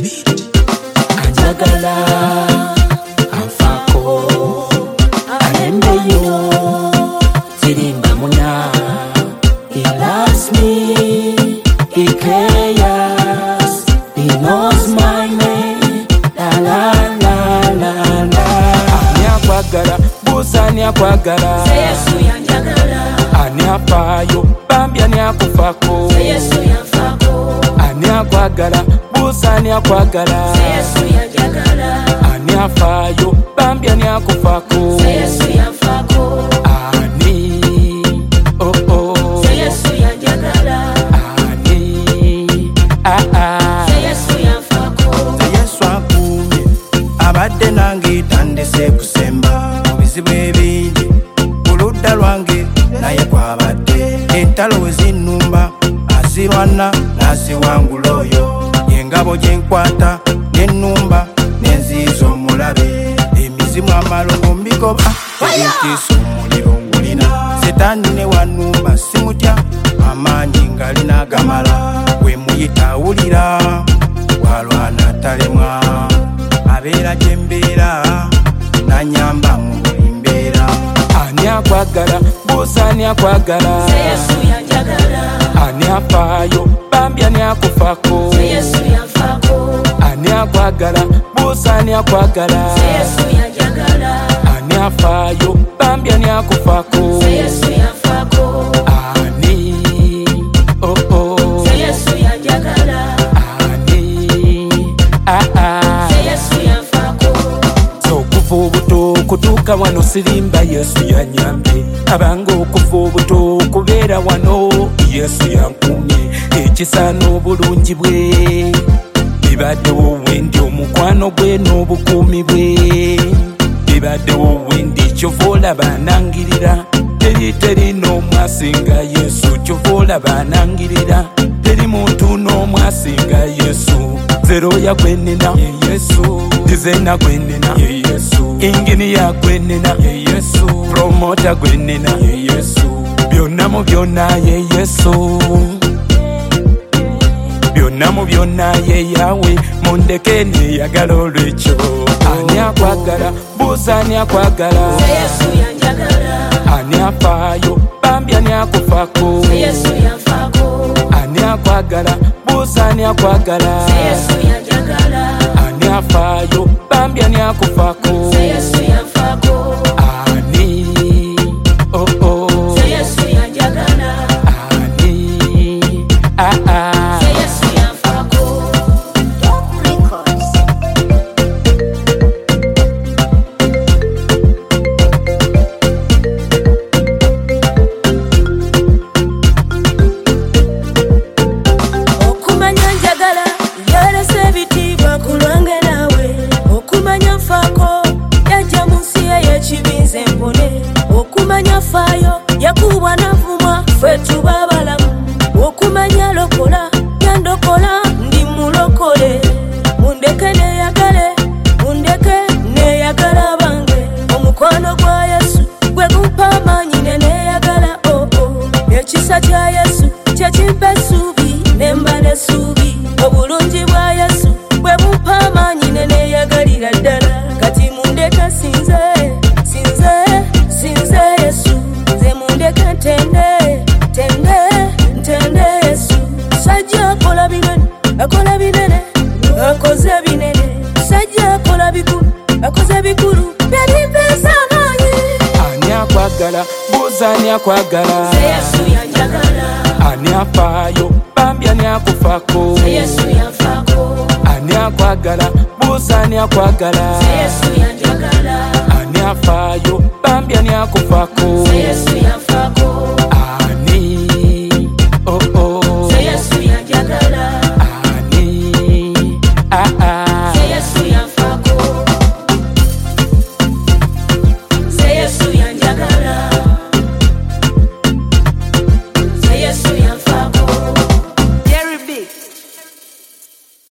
Anjagala anfako anembeyo tirimba munya. He loves me, he cares, he knows my name. La la la la la. Ani akwagala busa ani akwagala Yesu yanjagala. ani afayo bambi ani akufako Yesu yanfako. ani akwagala busa ani akwagala Yesu yanjagala. ani afayo bambi ani akufako Yesu yanfako. ani oh oh Yesu yanjagala. ani Yesu yanfako. Yesu akumye abadde nange tandise kusemba mu bizibu ebingi kuludda lwange naye kwabadde entalo wezinnumba azirwana n'aziwangula oyo yengabo gyenkwata nennumba nenziiza omulabe emizimu amalongo mbigoba ebintiisa omuliro ngulina setaani ne wannumba simutya amaanyi ngalina agamala we muyita awulira walwana talemwa abeera gye mbeera nanyamba mu buli mbeera. ani akwagala busa ani akwagala Yesu yanjagala. ani afayo bambi ani akufako Yesu yanfako. ani akwagala busa ani akwagala Yesu yanjagala. ani afayo bambi ani akufako Yesu yanfako. ani oh oh Yesu yanjagala. ani Yesu yanfako. so okuva obuto okutuuka wano sirimba Yesu yanyambye abanga okuva obuto okubeera wano Yesu yankumye ekisa n'obulungi bwe bibaddewo wendi omukwano gwe n'obukuumi bwe bibaddewo wendi kyova olaba anangirira teri n'omu asinga Yesu kyova olaba anangirira teri muntu n'omu asinga Yesu zeroya gwenina ye Yesu dizena gwenina ye Yesu inginiya gwenina ye Yesu promota gwenina ye Yesu byonna mu byonna ye Yesu byonna mu byonna ye Yawe mundeke neyagala olwekyo ani akwagala busa ani akwagala Yesu yanjagala. ani afayo bambi ani akufako Yesu yanfako. ani akwagala busa ani akwagala Yesu yanjagala. ani afayo bambi ani akufako Yesu yanfako. ani oh oh Yesu yanjagala. ani Yesu yanfako. Okumanya njagala yalese ebitiibwa ku lwange naawe. Okumanya nfaako yajja mu nsi ey'ekibinze mpone. Okumanya faayo yakubwa navumwa ffe tuba abalamu. Okumanya lokola yandokola ndi mulokole. Mundeke neeyagale, mundeke neeyagala bange. Omukwano gwa Yesu gwe gumpa amaanyi ne neeyagala oh oh. Ekisa kya Yesu kye kimpa essuubi ne mba n'essuubi. Obulungi bwa Yesu bwe bumpa amaanyi ne neeyagalira ddala. Kati mundeke sinze Yesu, nze mundeke ntende Yesu. Sajja akola binene akoze binene. Sajja akola bikulu akoze bikulu byalimpesa amaanyi. ani akwagala busa ani akwagala Yesu yanjagala. ani afayo bambi ani akufako Yesu yanfako. ani akwagala busa ani akwagala Yesu yanjagala. ani afayo bambi ani akufako Yesu